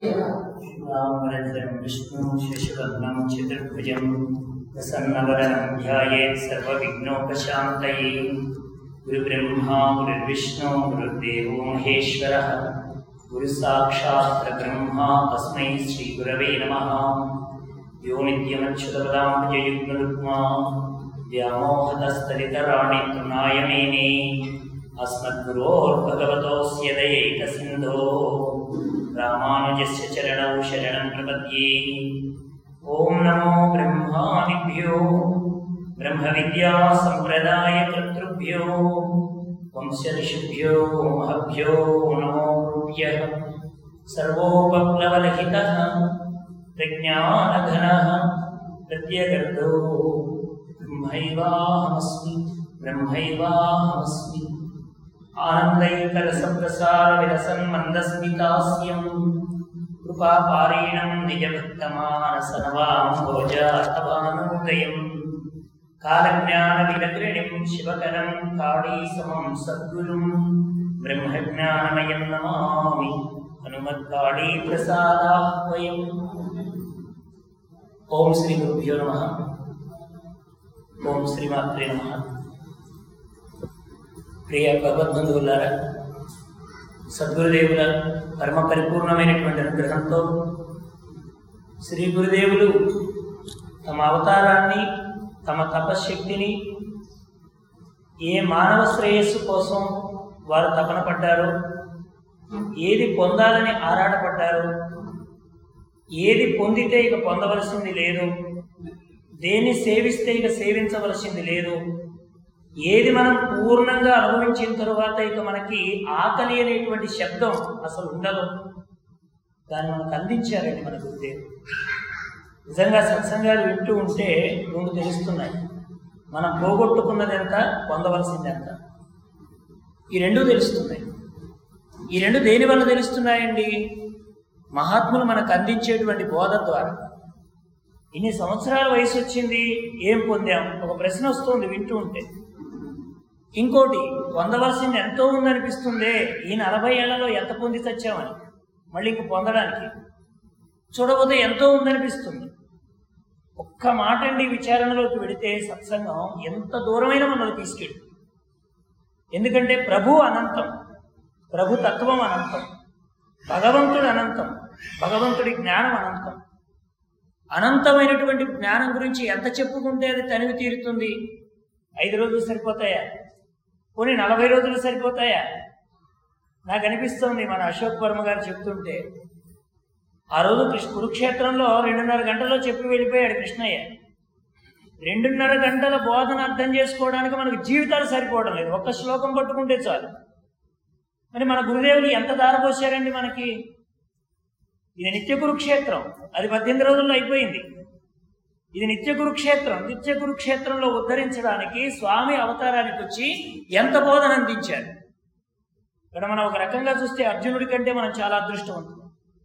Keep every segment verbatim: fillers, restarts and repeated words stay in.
रामवरदं विष्णु शशिवर्णं चतुर्भुजं प्रसन्नवदनं ध्यायेत् सर्वविघ्नोपशान्तये। गुरुब्रह्मा गुरुर्विष्णु गुरुर्देवो महेश्वरः गुरुसाक्षात् परब्रह्मा तस्मै श्रीगुरवे नमः। यो नित्यमच्युतपदाम्बुजयुग्मरुक्मा व्यामोहतस्तदितराणि तृणाय मेने अस्मद्गुरोर्भगवतोऽस्य दयैकसिन्धो रामानुजस्य चरणौ शरणं प्रपद्ये। ॐ नमो ब्रह्मादिभ्यो ब्रह्मविद्यासम्प्रदायकर्तृभ्यो वंशऋषिभ्यो महभ्यो नमो गुरुभ्यः। सर्वोपप्लवरहितः प्रज्ञानघनः प्रत्यगर्धो ब्रह्मैवाहमस्मि ब्रह्मैवाहमस्मि। आनन्दैकरसप्रसारविलसन् मन्दस्मितास्यं कृपापारीणं निजभक्तमानसनवाम्भोजातवानोदयं कालज्ञानविलग्रणिं शिवकरं काळीसमं सद्गुरुं ब्रह्मज्ञानमयं नमामि हनुमत्काळीप्रसादाह्वयम्। ओं श्री गुरुभ्यो नमः। ओं श्रीमात्रे नमः। ప్రియ భగవద్బంధువులారా, సద్గురుదేవుల పరమ పరిపూర్ణమైనటువంటి అనుగ్రహంతో శ్రీ గురుదేవులు తమ అవతారాన్ని తమ తపశ్శక్తిని ఏ మానవ శ్రేయస్సు కోసం వారు తపన పడ్డారో, ఏది పొందాలని ఆరాటపడ్డారో, ఏది పొందితే ఇక పొందవలసింది లేదు, దేన్ని సేవిస్తే ఇక సేవించవలసింది లేదు, ఏది మనం పూర్ణంగా అనుభవించిన తరువాత ఇక మనకి ఆకలి అనేటువంటి శబ్దం అసలు ఉండదు, దాన్ని మనకు అందించారండి మన గురుదేవుడు. నిజంగా సత్సంగాలు వింటూ ఉంటే రెండు తెలుస్తున్నాయి. మనం పోగొట్టుకున్నది ఎంత, పొందవలసింది ఎంత, ఈ రెండు తెలుస్తున్నాయి. ఈ రెండు దేని వల్ల తెలుస్తున్నాయండి? మహాత్ములు మనకు అందించేటువంటి బోధ ద్వారా. ఇన్ని సంవత్సరాల వయసు వచ్చింది, ఏం పొందాం? ఒక ప్రశ్న వస్తుంది వింటూ ఉంటే. ఇంకోటి, పొందవలసింది ఎంతో ఉందనిపిస్తుందే, ఈ నలభై ఏళ్లలో ఎంత పొంది తెచ్చామని మళ్ళీ ఇంక పొందడానికి చూడబోతే ఎంతో ఉందనిపిస్తుంది. ఒక్క మాట అండి విచారణలోకి వెళితే సత్సంగం ఎంత దూరమైన మనల్ని తీసుకెళ్ళి. ఎందుకంటే ప్రభు అనంతం, ప్రభు తత్వం అనంతం, భగవంతుడు అనంతం, భగవంతుడి జ్ఞానం అనంతం. అనంతమైనటువంటి జ్ఞానం గురించి ఎంత చెప్పుకుంటే అది తనివి తీరుతుంది? ఐదు రోజులు సరిపోతాయా? పోనీ నలభై రోజులు సరిపోతాయా? నాకు అనిపిస్తుంది మన అశోక్ వర్మ గారు చెప్తుంటే, ఆ రోజు కృష్ణ కురుక్షేత్రంలో రెండున్నర గంటలో చెప్పి వెళ్ళిపోయాడు కృష్ణయ్య. రెండున్నర గంటల బోధన అర్థం చేసుకోవడానికి మనకు జీవితాలు సరిపోవడం లేదు, ఒక్క శ్లోకం పట్టుకుంటే చాలు. మరి మన గురుదేవులు ఎంత దారపోసారండి మనకి. ఇది నిత్య కురుక్షేత్రం, అది పద్దెనిమిది రోజుల్లో అయిపోయింది. ఇది నిత్య కురుక్షేత్రం. నిత్య కురుక్షేత్రంలో ఉద్ధరించడానికి స్వామి అవతారానికి వచ్చి ఎంత బోధన అందించారు. ఇక్కడ మనం ఒక రకంగా చూస్తే అర్జునుడి కంటే మనం చాలా అదృష్టవంతులు.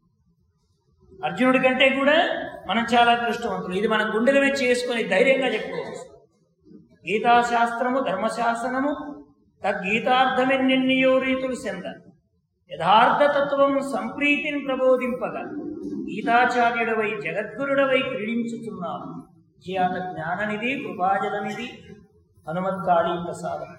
అర్జునుడి కంటే కూడా మనం చాలా అదృష్టవంతులు. ఇది మనం గుండెల మీద చేసుకొని ధైర్యంగా చెప్పుకోవచ్చు. గీతాశాస్త్రము ధర్మశాసనము తద్గీతార్థమెన్నెన్నయో రీతులు చెంద యథార్థతత్వం సంప్రీతిని ప్రబోధింపగా గీతాచార్యుడవై జగద్గురుడవై క్రీడించుతున్నాము. జ్ఞాత జ్ఞాననిధి కృపాజలనిధి హనుమత్కాళీ ప్రసాదం.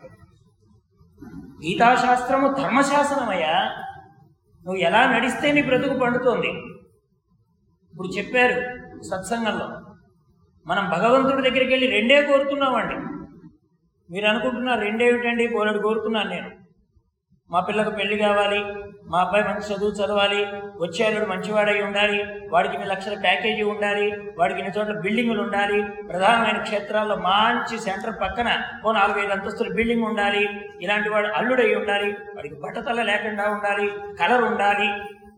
గీతాశాస్త్రము ధర్మశాసనమయ్యా, నువ్వు ఎలా నడిస్తే నీ బ్రతుకు పండుతోంది. ఇప్పుడు చెప్పారు సత్సంగంలో, మనం భగవంతుడి దగ్గరికి వెళ్ళి రెండే కోరుతున్నామండి. మీరు అనుకుంటున్నారు రెండేమిటండి, బోలెడు కోరుతున్నాను నేను. మా పిల్లకు పెళ్లి కావాలి, మా అబ్బాయి మంచి చదువు చదవాలి, వచ్చేవాడు మంచివాడై ఉండాలి, వాడికి ఇన్ని లక్షల ప్యాకేజీ ఉండాలి, వాడికి ఇన్ని చోట్ల బిల్డింగులు ఉండాలి, ప్రధానమైన క్షేత్రాల్లో మంచి సెంటర్ పక్కన ఓ నాలుగైదు అంతస్తుల బిల్డింగ్ ఉండాలి, ఇలాంటి వాడు అల్లుడై ఉండాలి, వాడికి బట్టతల లేకుండా ఉండాలి, కలర్ ఉండాలి.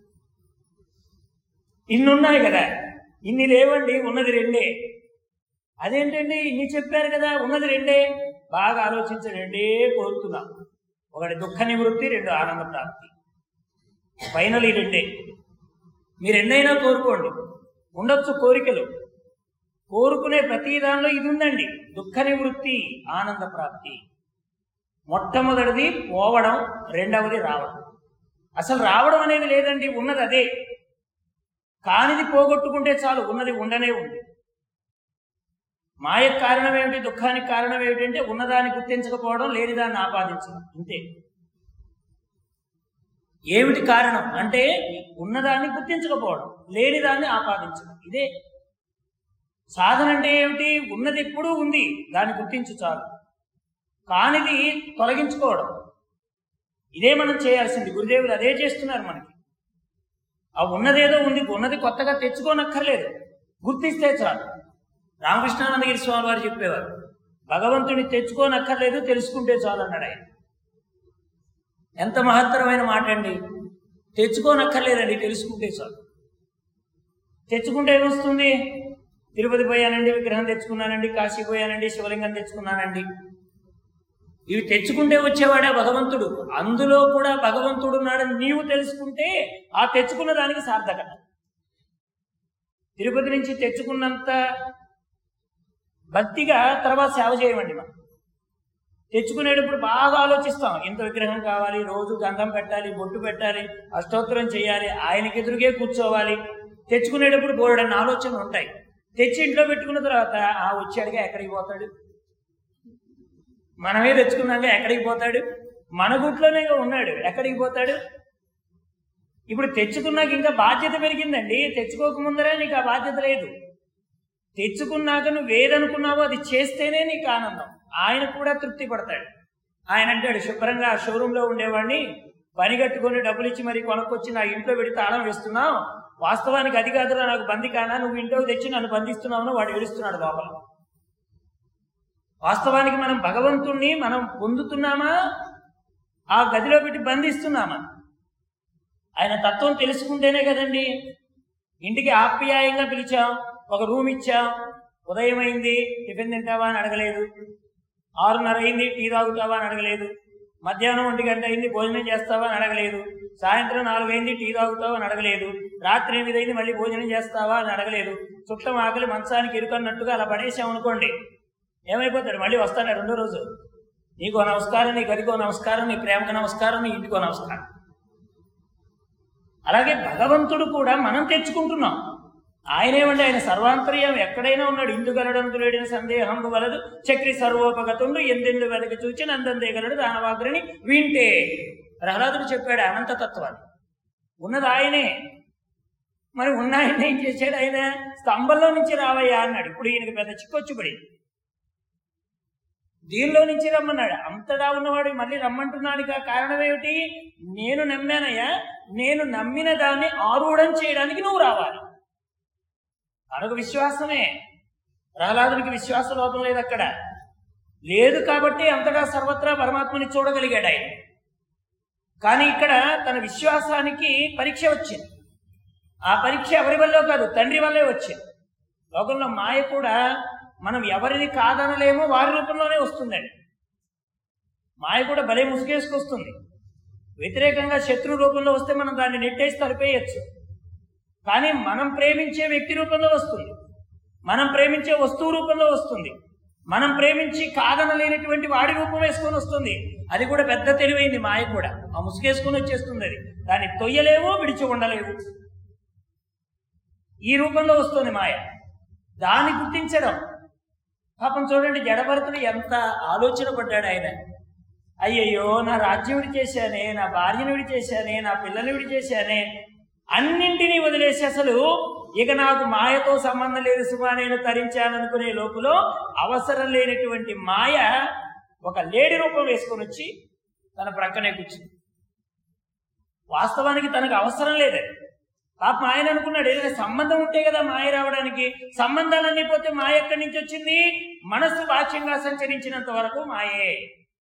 ఇన్ని ఉన్నాయి కదా, ఇన్ని లేవండి, ఉన్నది రెండే. అదేంటండి ఇన్ని చెప్పారు కదా, ఉన్నది రెండే. బాగా ఆలోచించండి, రెండే కోరుతున్నాం. ఒకటి దుఃఖ నివృత్తి, రెండు ఆనంద ప్రాప్తి. ఫైనల్ ఈ రెండే. మీరు ఎన్నైనా కోరుకోండి, ఉండొచ్చు కోరికలు. కోరుకునే ప్రతి దానిలో ఇది ఉందండి, దుఃఖ నివృత్తి, ఆనంద ప్రాప్తి. మొట్టమొదటిది పోవడం, రెండవది రావడం. అసలు రావడం అనేది లేదండి, ఉన్నది అదే. కానిది పోగొట్టుకుంటే చాలు, ఉన్నది ఉండనే ఉంది. మాయకు కారణం ఏమిటి? దుఃఖానికి కారణం ఏమిటంటే ఉన్నదాన్ని గుర్తించకపోవడం, లేనిదాన్ని ఆపాదించడం, ఇంతే. ఏమిటి కారణం అంటే ఉన్నదాన్ని గుర్తించకపోవడం, లేనిదాన్ని ఆపాదించడం, ఇదే సాధన. అంటే ఏమిటి? ఉన్నది ఎప్పుడూ ఉంది, దాన్ని గుర్తించు చాలు. కానిది తొలగించుకోవడం, ఇదే మనం చేయాల్సింది. గురుదేవులు అదే చేస్తున్నారు మనకి. ఆ ఉన్నదేదో ఉంది, ఉన్నది కొత్తగా తెచ్చుకోనక్కర్లేదు, గుర్తిస్తే చాలు. రామకృష్ణానందగిరి స్వామి వారు చెప్పేవారు, భగవంతుని తెచ్చుకోనక్కర్లేదు, తెలుసుకుంటే చాలు అన్నాడు ఆయన. ఎంత మహత్తరమైన మాట అండి. తెచ్చుకోనక్కర్లేదండి, తెలుసుకుంటే చాలు. తెచ్చుకుంటే ఏమొస్తుంది? తిరుపతి పోయానండి, విగ్రహం తెచ్చుకున్నానండి, కాశీ పోయానండి, శివలింగం తెచ్చుకున్నానండి. ఇవి తెచ్చుకుంటే వచ్చేవాడే భగవంతుడు. అందులో కూడా భగవంతుడు ఉన్నాడని నీవు తెలుసుకుంటే ఆ తెచ్చుకున్న దానికి సార్థకత. తిరుపతి నుంచి తెచ్చుకున్నంత భక్తిగా తర్వాత సేవ చేయమండి. మనం తెచ్చుకునేటప్పుడు బాగా ఆలోచిస్తాం, ఇంత విగ్రహం కావాలి, రోజు గంధం పెట్టాలి, బొట్టు పెట్టాలి, అష్టోత్తరం చేయాలి, ఆయనకి ఎదురుగే కూర్చోవాలి. తెచ్చుకునేటప్పుడు బోర్డన్న ఆలోచనలు ఉంటాయి. తెచ్చి ఇంట్లో పెట్టుకున్న తర్వాత ఆ వచ్చాడుగా ఎక్కడికి పోతాడు? మనమే తెచ్చుకున్నాక ఎక్కడికి పోతాడు? మన గుట్లోనే ఉన్నాడు, ఎక్కడికి పోతాడు? ఇప్పుడు తెచ్చుకున్నాక ఇంకా బాధ్యత పెరిగిందండి. తెచ్చుకోకముందరే నీకు ఆ బాధ్యత లేదు. తెచ్చుకున్నాక నువ్వు ఏదనుకున్నావో అది చేస్తేనే నీకు ఆనందం. ఆయన కూడా తృప్తి పడతాడు. ఆయన అంటాడు, శుభ్రంగా ఆ షోరూంలో ఉండేవాడిని పని కట్టుకొని డబ్బులు ఇచ్చి మరి కొనుక్కొచ్చి నా ఇంట్లో పెడితే తాళం వేస్తున్నావు, వాస్తవానికి అది కాదురా నాకు బంది కానా, నువ్వు ఇంట్లోకి తెచ్చి నన్ను బంధిస్తున్నావు, వాడు ఏడుస్తున్నాడు లోపల. వాస్తవానికి మనం భగవంతుణ్ణి మనం పొందుతున్నామా, ఆ గదిలో పెట్టి బంధిస్తున్నామా? ఆయన తత్వం తెలుసుకుంటేనే కదండి. ఇంటికి ఆప్యాయంగా పిలిచాం, ఒక రూమ్ ఇచ్చాం, ఉదయం అయింది టిఫిన్ తింటావా అని అడగలేదు, ఆరున్నర అయింది టీ తాగుతావా అని అడగలేదు, మధ్యాహ్నం ఒంటి గంట అయింది భోజనం చేస్తావా అని అడగలేదు, సాయంత్రం నాలుగైంది టీ తాగుతావా అని అడగలేదు, రాత్రి ఎనిమిది అయింది మళ్ళీ భోజనం చేస్తావా అని అడగలేదు. చుట్టం ఆకలి మంచానికి ఇరుకన్నట్టుగా అలా పడేసామనుకోండి, ఏమైపోతాడు? మళ్ళీ వస్తాడు రెండో రోజు, నీకో నమస్కారం, నీ గదికో నమస్కారం, నీ ప్రేమకు నమస్కారం, నీ ఇంటికో నమస్కారం. అలాగే భగవంతుడు కూడా మనం తెచ్చుకుంటున్నాం. ఆయనేమండి, ఆయన సర్వాంతర్యం ఎక్కడైనా ఉన్నాడు. ఇందుగలడందు లేడిన సందేహంబు వలదు, చక్రి సర్వోపగతుండు ఎందెందు వెదకి చూచి నందందేగలడు దానవాగ్రని వింటే. ప్రహ్లాదుడు చెప్పాడు అనంతతత్వాన్ని. ఉన్నది ఆయనే. మరి ఉన్న ఆయన ఏం చేశాడు? ఆయన స్తంభంలో నుంచి రావయ్యా అన్నాడు. ఇప్పుడు ఈయనకి పెద్ద చిక్కొచ్చుబడి దీనిలో నుంచి రమ్మన్నాడు. అంతటా ఉన్నవాడు మళ్ళీ రమ్మంటున్నాడు. కారణం ఏమిటి? నేను నమ్మానయ్యా, నేను నమ్మిన దాన్ని ఆరూఢం చేయడానికి నువ్వు రావాలి. తనకు విశ్వాసమే. ప్రహ్లాదునికి విశ్వాస లోపం లేదు అక్కడ, లేదు కాబట్టి అంతటా సర్వత్రా పరమాత్మని చూడగలిగాడు ఆయన. కానీ ఇక్కడ తన విశ్వాసానికి పరీక్ష వచ్చింది. ఆ పరీక్ష ఎవరి వల్ల కాదు, తండ్రి వల్లే వచ్చింది. లోకంలో మాయ కూడా మనం ఎవరిని కాదనలేమో వారి రూపంలోనే వస్తుందండి. మాయ కూడా భలే ముసుగేసుకొస్తుంది. వ్యతిరేకంగా శత్రు రూపంలో వస్తే మనం దాన్ని నెట్టేసి తలిపేయచ్చు. కానీ మనం ప్రేమించే వ్యక్తి రూపంలో వస్తుంది, మనం ప్రేమించే వస్తువు రూపంలో వస్తుంది, మనం ప్రేమించి కాదనలేనటువంటి వాడి రూపం వేసుకొని వస్తుంది. అది కూడా పెద్ద తెలివైంది మాయ కూడా. ఆ ముసుగేసుకొని వచ్చేస్తుంది. అది దాన్ని తొయ్యలేవు, విడిచి ఉండలేవు. ఈ రూపంలో వస్తుంది మాయ. దాన్ని గుర్తించడం. పాపం చూడండి, జడభరతుడు ఎంత ఆలోచన పడ్డాడు ఆయన. అయ్యయ్యో, నా రాజ్యం విడి చేశానే, నా భార్యను విడి చేశానే, నా పిల్లల్ని విడి చేశానే, అన్నింటినీ వదిలేసి అసలు ఇక నాకు మాయతో సంబంధం లేదు సుమా, నేను తరించాననుకునే లోపల అవసరం లేనటువంటి మాయ ఒక లేడి రూపం వేసుకొని వచ్చి తన ప్రక్కనే కూర్చుంది. వాస్తవానికి తనకు అవసరం లేదండి. పాపం ఆయన అనుకున్నాడు ఏదైనా సంబంధం ఉంటే కదా మాయ రావడానికి. సంబంధాలన్నీ పోతే మాయ ఎక్కడి నుంచి వచ్చింది? మనస్సు బాహ్యంగా సంచరించినంత వరకు మాయే.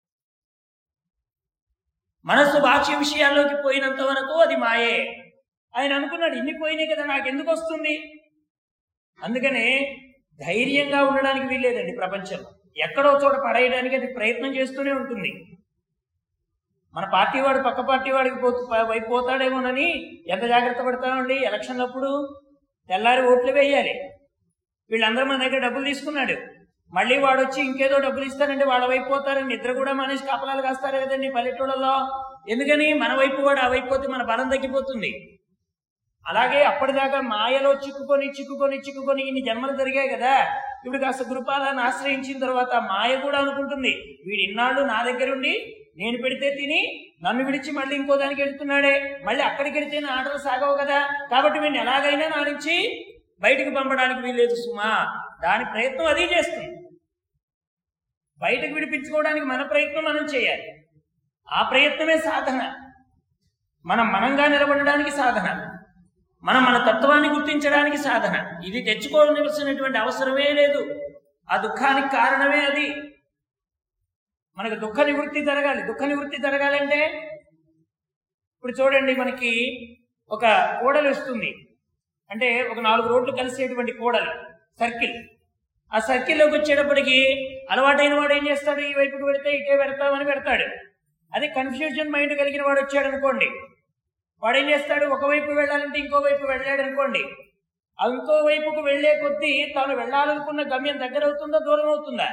మనస్సు బాహ్య విషయాల్లోకి పోయినంత వరకు అది మాయే. ఆయన అనుకున్నాడు ఇన్ని పోయినాయి కదా, నాకెందుకు వస్తుంది? అందుకనే ధైర్యంగా ఉండడానికి వీల్లేదండి. ప్రపంచంలో ఎక్కడో చోట పడేయడానికి అది ప్రయత్నం చేస్తూనే ఉంటుంది. మన పార్టీ వాడు పక్క పార్టీ వాడికి పో వైపు పోతాడేమోనని ఎంత జాగ్రత్త పడతామండి. ఎలక్షన్లప్పుడు తెల్లారి ఓట్లు వేయాలి. వీళ్ళందరూ మన దగ్గర డబ్బులు తీసుకున్నాడు, మళ్ళీ వాడు వచ్చి ఇంకేదో డబ్బులు ఇస్తారంటే వాళ్ళ వైపు పోతారని నిద్ర కూడా మనిషి కాపలాలు కాస్తారు కదండి పల్లెటూళ్ళలో. ఎందుకని? మన వైపు వాడు ఆ వైపు పోతే మన బలం తగ్గిపోతుంది. అలాగే అప్పటిదాకా మాయలో చిక్కుకొని చిక్కుకొని చిక్కుకొని ఇన్ని జన్మలు జరిగాయి కదా. ఇప్పుడు కాస్త గురుపాదాన్ని ఆశ్రయించిన తర్వాత మాయ కూడా అనుకుంటుంది, వీడు ఇన్నాళ్ళు నా దగ్గర ఉండి నేను పెడితే తిని నన్ను విడిచి మళ్ళీ ఇంకో దానికి వెళ్తున్నాడే, మళ్ళీ అక్కడికి వెళితే నా ఆటలు సాగవు కదా, కాబట్టి వీడిని ఎలాగైనా నా నుంచి బయటకు పంపడానికి వీల్లేదు సుమా. దాని ప్రయత్నం అది చేస్తుంది. బయటకు విడిపించుకోవడానికి మన ప్రయత్నం మనం చేయాలి. ఆ ప్రయత్నమే సాధన. మనం మనంగా నిలబడడానికి సాధన, మనం మన తత్వాన్ని గుర్తించడానికి సాధన. ఇది తెచ్చుకోవలసినటువంటి అవసరమే లేదు. ఆ దుఃఖానికి కారణమే అది. మనకు దుఃఖ నివృత్తి జరగాలి. దుఃఖ నివృత్తి జరగాలంటే ఇప్పుడు చూడండి, మనకి ఒక కూడలి వస్తుంది అంటే ఒక నాలుగు రోడ్లు కలిసేటువంటి కూడలి, సర్కిల్. ఆ సర్కిల్లోకి వచ్చేటప్పటికి అలవాటైన వాడు ఏం చేస్తాడు, ఈ వైపుకి పెడితే ఇటే పెడతామని పెడతాడు. అదే కన్ఫ్యూజన్ మైండ్ కలిగిన వాడు వచ్చాడు అనుకోండి, వాడు ఏం చేస్తాడు, ఒకవైపు వెళ్ళాలంటే ఇంకో వైపు వెళ్ళాడు అనుకోండి, ఇంకో వైపుకు వెళ్లే కొద్దీ తాను వెళ్ళాలనుకున్న గమ్యం దగ్గర అవుతుందా దూరం అవుతుందా?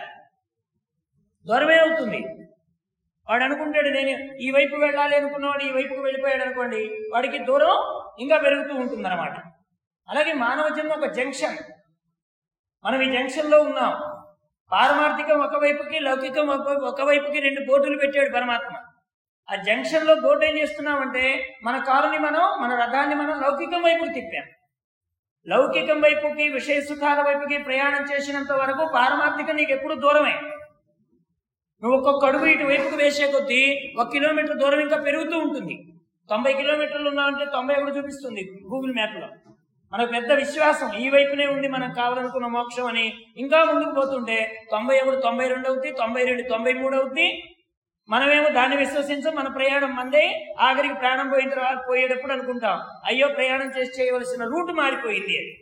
దూరమే అవుతుంది. వాడు అనుకుంటాడు నేను ఈ వైపు వెళ్ళాలి అనుకున్నవాడు ఈ వైపుకు వెళ్ళిపోయాడు అనుకోండి, వాడికి దూరం ఇంకా పెరుగుతూ ఉంటుంది అన్నమాట. అలాగే మానవ జన్మ ఒక జంక్షన్. మనం ఈ జంక్షన్లో ఉన్నాం. పారమార్థికం ఒకవైపుకి, లౌకికం ఒకవైపుకి రెండు బోర్డులు పెట్టాడు పరమాత్మ. ఆ జంక్షన్లో బోర్డు ఏం చేస్తున్నామంటే మన కారుని మనం, మన రథాన్ని మనం లౌకికం వైపుకి తిప్పాం. లౌకికం వైపుకి, విషయ సుఖాల వైపుకి ప్రయాణం చేసినంత వరకు పారమార్థికం నీకు ఎప్పుడు దూరమే. నువ్వు ఒక్కొక్క అడుగు ఇటు వైపుకు వేసే కొద్దీ ఒక కిలోమీటర్ దూరం ఇంకా పెరుగుతూ ఉంటుంది. తొంభై కిలోమీటర్లు ఉన్నామంటే తొంభై ఒకటి చూపిస్తుంది గూగుల్ మ్యాప్లో. మనకు పెద్ద విశ్వాసం ఈ వైపునే ఉంది మనం కావాలనుకున్న మోక్షం అని. ఇంకా ముందుకు పోతుంటే తొంభై ఒకటి తొంభై రెండు అవుతుంది, తొంభై రెండు తొంభై మూడు అవుతుంది. మనమేమో దాన్ని విశ్వసించం. మన ప్రయాణం మందే. ఆఖరికి ప్రాణం పోయిన తర్వాత పోయేటప్పుడు అనుకుంటాం, అయ్యో ప్రయాణం చేసి చేయవలసిన రూట్ మారిపోయింది అని.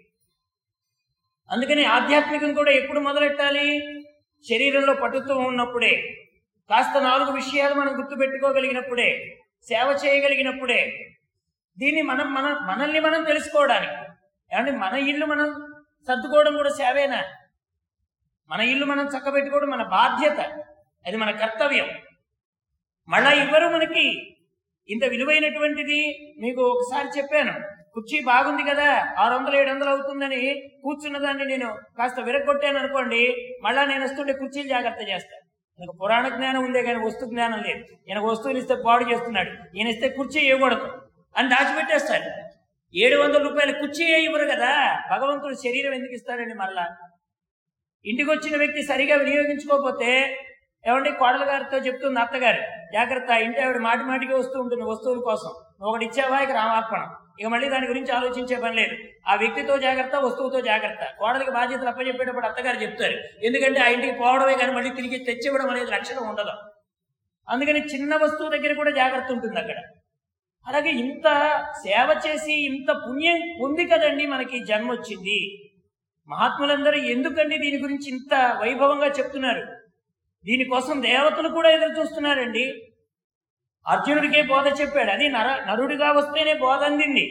అందుకని ఆధ్యాత్మికం కూడా ఎప్పుడు మొదలెట్టాలి? శరీరంలో పటుత్వం ఉన్నప్పుడే, కాస్త నాలుగు విషయాలు మనం గుర్తుపెట్టుకోగలిగినప్పుడే, సేవ చేయగలిగినప్పుడే. దీన్ని మనం మన మనల్ని మనం తెలుసుకోవడానికి, ఏమంటే మన ఇల్లు మనం సర్దుకోవడం కూడా సేవేనా? మన ఇల్లు మనం చక్కబెట్టుకోవడం మన బాధ్యత, అది మన కర్తవ్యం. మళ్ళా ఇవ్వరు మనకి ఇంత విలువైనటువంటిది. మీకు ఒకసారి చెప్పాను, కుర్చీ బాగుంది కదా, ఆరు వందలు ఏడు వందలు అవుతుందని కూర్చున్న దాన్ని నేను కాస్త విరగొట్టాను అనుకోండి, మళ్ళా నేను వస్తుంటే కుర్చీలు జాగ్రత్త చేస్తాను. నాకు పురాణ జ్ఞానం ఉందే కానీ వస్తు జ్ఞానం లేదు. ఈయన వస్తువులు ఇస్తే పాడు చేస్తున్నాడు, ఈయన ఇస్తే కుర్చీ ఇవ్వకూడదు అని దాచిపెట్టేస్తాడు. ఏడు వందల రూపాయల కుర్చీ ఇవ్వరు కదా. భగవంతుడు శరీరం ఎందుకు ఇస్తాడండి? మళ్ళా ఇంటికి వచ్చిన వ్యక్తి సరిగా వినియోగించుకోకపోతే, ఏమంటే కోడల గారితో చెప్తుంది అత్తగారు, జాగ్రత్త, ఇంటి ఆవిడ మాటి మాటికి వస్తూ ఉంటుంది వస్తువుల కోసం, ఒకటి ఇచ్చావా ఇక రామార్పణం, ఇక మళ్ళీ దాని గురించి ఆలోచించే పని లేదు. ఆ వ్యక్తితో జాగ్రత్త, వస్తువుతో జాగ్రత్త. కోడలికి బాధ్యతలు అప్పచెప్పేటప్పుడు అత్తగారు చెప్తారు, ఎందుకంటే ఆ ఇంటికి పోవడమే కానీ మళ్ళీ తిరిగి తెచ్చివ్వడం అనేది లక్షణం ఉండదు. అందుకని చిన్న వస్తువు దగ్గర కూడా జాగ్రత్త ఉంటుంది అక్కడ. అలాగే ఇంత సేవ చేసి ఇంత పుణ్యం ఉంది కదండి మనకి జన్మ వచ్చింది. మహాత్ములందరూ ఎందుకండి దీని గురించి ఇంత వైభవంగా చెప్తున్నారు? దీనికోసం దేవతలు కూడా ఎదురు చూస్తున్నారండి. అర్జునుడికే బోధ చెప్పాడు, అది నర నరుడిగా వస్తేనే బోధ అందింది.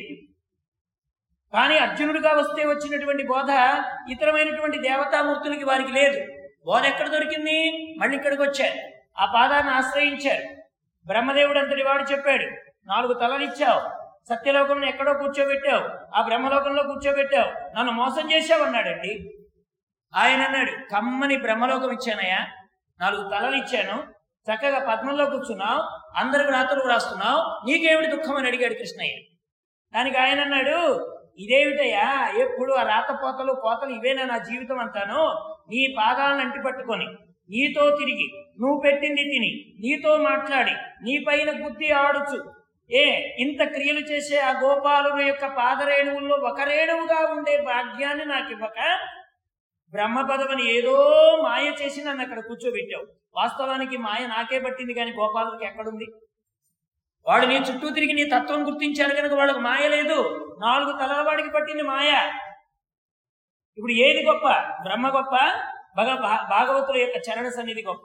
కానీ అర్జునుడిగా వస్తే వచ్చినటువంటి బోధ ఇతరమైనటువంటి దేవతామూర్తులకి వారికి లేదు. బోధ ఎక్కడ దొరికింది? మళ్ళీ ఇక్కడికి వచ్చారు, ఆ పాదాన్ని ఆశ్రయించారు. బ్రహ్మదేవుడు అంతటి వాడు చెప్పాడు, నాలుగు తలలు ఇచ్చావు, సత్యలోకంలో ఎక్కడో కూర్చోబెట్టావు, ఆ బ్రహ్మలోకంలో కూర్చోబెట్టావు, నన్ను మోసం చేశావు అన్నాడండి. ఆయన అన్నాడు, కమ్మని బ్రహ్మలోకం ఇచ్చానయ్యా, నాలుగు తలలు ఇచ్చాను, చక్కగా పద్మంలో కూర్చున్నావు, అందరికి రాతలు రాస్తున్నావు, నీకేమిటి దుఃఖం అని అడిగాడు కృష్ణయ్య. దానికి ఆయన అన్నాడు, ఇదేమిటయ్యా, ఎప్పుడు ఆ రాతపోతలు కోతలు ఇవేనా నా జీవితం అంతాను? నీ పాదాలను అంటి పట్టుకొని నీతో తిరిగి, నువ్వు పెట్టింది తిని, నీతో మాట్లాడి, నీ పైన బుద్ధి ఆడుచు, ఏ ఇంత క్రియలు చేసే ఆ గోపాలుని యొక్క పాదరేణువుల్లో ఒక రేణువుగా ఉండే భాగ్యాన్ని నాకు ఇవ్వక బ్రహ్మపదమని ఏదో మాయ చేసి నన్ను అక్కడ కూర్చోబెట్టావు. వాస్తవానికి మాయ నాకే పట్టింది కానీ గోపాలుడికి ఎక్కడుంది? వాడు నీ చుట్టూ తిరిగి నీ తత్వం గుర్తించారు కనుక వాళ్ళకు మాయ లేదు. నాలుగు తలల వాడికి పట్టింది మాయ. ఇప్పుడు ఏది గొప్ప? బ్రహ్మ గొప్ప, భగ భాగవతుల యొక్క చరణ సన్నిధి గొప్ప.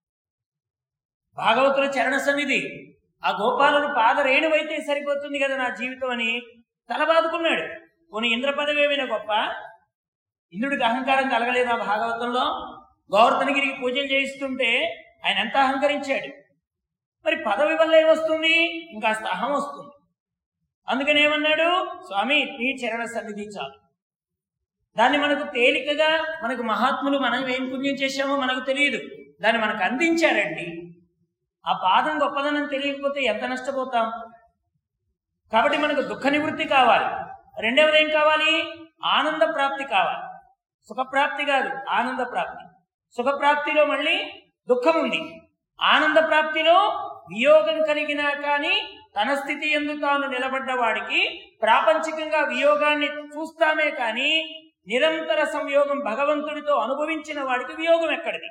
భాగవతుల చరణ సన్నిధి, ఆ గోపాలుడు పాదరేణువైతే సరిపోతుంది కదా నా జీవితం అని తలబాదుకున్నాడు. పోనీ ఇంద్ర పదవేమైనా గొప్ప? ఇంద్రుడికి అహంకారం కలగలేదా భాగవతంలో? గోవర్ధనగిరికి పూజలు చేయిస్తుంటే ఆయన ఎంత అహంకరించాడు. మరి పదవి వల్ల ఏమొస్తుంది? ఇంకాస్త అహం వస్తుంది. అందుకని ఏమన్నాడు, స్వామి నీ చరణ సన్నిధి చాలు. దాన్ని మనకు తేలికగా, మనకు మహాత్ములు మనం ఏం పుణ్యం చేశామో మనకు తెలియదు, దాన్ని మనకు అందించారండి. ఆ పాదం గొప్పదనం తెలియకపోతే ఎంత నష్టపోతాం. కాబట్టి మనకు దుఃఖ నివృత్తి కావాలి. రెండవది ఏం కావాలి, ఆనంద ప్రాప్తి కావాలి. సుఖప్రాప్తి కాదు, ఆనంద ప్రాప్తి. సుఖప్రాప్తిలో మళ్ళీ దుఃఖం ఉంది, ఆనంద ప్రాప్తిలో వియోగం కలిగినా కానీ తన స్థితి యందు తాను నిలబడ్డ వాడికి ప్రాపంచికంగా వియోగాన్ని చూస్తామే కానీ నిరంతర సంయోగం భగవంతుడితో అనుభవించిన వాడికి వియోగం ఎక్కడిది?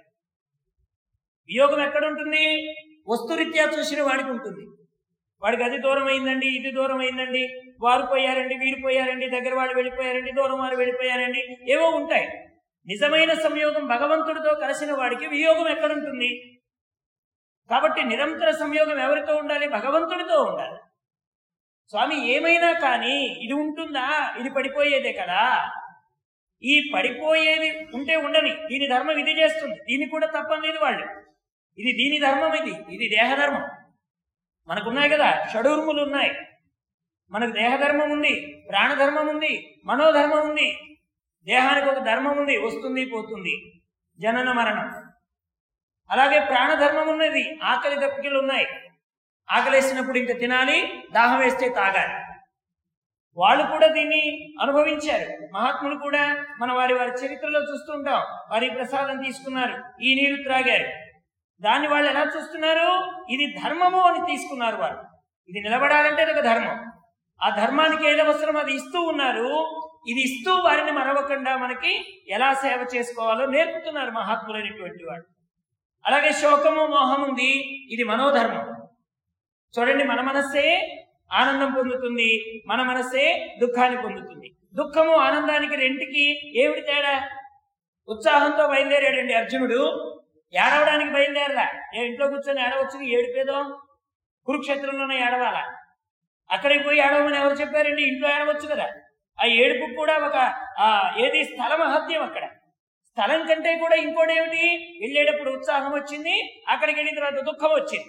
వియోగం ఎక్కడుంటుంది? వస్తురీత్యా చూసిన వాడికి ఉంటుంది. వాడికి అది దూరం అయిందండి, ఇది దూరం అయిందండి, వారు పోయారండి, వీరు పోయారండి, దగ్గర వాళ్ళు వెళ్ళిపోయారండి, దూరం వారు వెళ్ళిపోయారండి, ఏవో ఉంటాయి. నిజమైన సంయోగం భగవంతుడితో కలిసిన వాడికి వియోగం ఎక్కడుంటుంది? కాబట్టి నిరంతర సంయోగం ఎవరితో ఉండాలి? భగవంతుడితో ఉండాలి. స్వామి ఏమైనా కానీ ఇది ఉంటుందా? ఇది పడిపోయేదే కదా. ఈ పడిపోయేది ఉంటే ఉండని, దీని ధర్మం ఇది చేస్తుంది, దీన్ని కూడా తప్పలేదు వాళ్ళు. ఇది దీని ధర్మం, ఇది ఇది దేహధర్మం. మనకున్నాయి కదా షడూర్ములు ఉన్నాయి. మనకు దేహధర్మం ఉంది, ప్రాణధర్మం ఉంది, మనోధర్మం ఉంది. దేహానికి ఒక ధర్మం ఉంది, వస్తుంది పోతుంది, జనన మరణం. అలాగే ప్రాణధర్మం ఉన్నది, ఆకలి దప్పికలు ఉన్నాయి. ఆకలేసినప్పుడు ఇంకా తినాలి, దాహం వేస్తే తాగాలి. వాళ్ళు కూడా దీన్ని అనుభవించారు. మహాత్ములు కూడా మన వారి వారి చరిత్రలో చూస్తుంటాం. వారి ప్రసాదం తీసుకున్నారు, ఈ నీరు త్రాగారు. దాన్ని వాళ్ళు ఎలా చూస్తున్నారు? ఇది ధర్మము అని తీసుకున్నారు వారు. ఇది నిలబడాలంటే ఇది ఒక ధర్మం. ఆ ధర్మానికి ఏది అవసరం అది ఇస్తూ ఉన్నారు. ఇది ఇస్తూ వారిని మరవకుండా మనకి ఎలా సేవ చేసుకోవాలో నేర్పుతున్నారు మహాత్ములైనటువంటి వాడు. అలాగే శోకము మోహం ఉంది, ఇది మనోధర్మం. చూడండి, మన మనస్సే ఆనందం పొందుతుంది, మన మనస్సే దుఃఖాన్ని పొందుతుంది. దుఃఖము ఆనందానికి రెంటికి ఏమిటి తేడా? ఉత్సాహంతో బయలుదేరాడండి అర్జునుడు, ఏడవడానికి బయలుదేరలా. ఏ ఇంట్లో కూర్చొని ఏడవచ్చు, ఏడిపేదో కురుక్షేత్రంలోనే ఏడవాలా? అక్కడికి పోయి ఏడవమని ఎవరు చెప్పారండి? ఇంట్లో ఏడవచ్చు కదా. ఆ ఏడుపు కూడా ఒక ఆ ఏది స్థల మహత్యం. అక్కడ స్థలం కంటే కూడా ఇంకోటి ఏమిటి? వెళ్ళేటప్పుడు ఉత్సాహం వచ్చింది, అక్కడికి వెళ్ళిన తర్వాత దుఃఖం వచ్చింది.